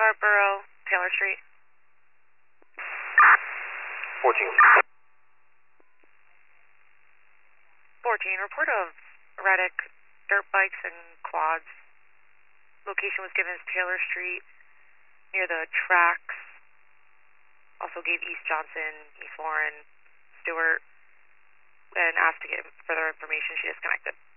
Scarborough, Taylor Street. 14. 14, report of erratic dirt bikes and quads. Location was given as Taylor Street, near the tracks. Also gave East Johnson, East Warren, Stewart, and asked to get further information. She disconnected.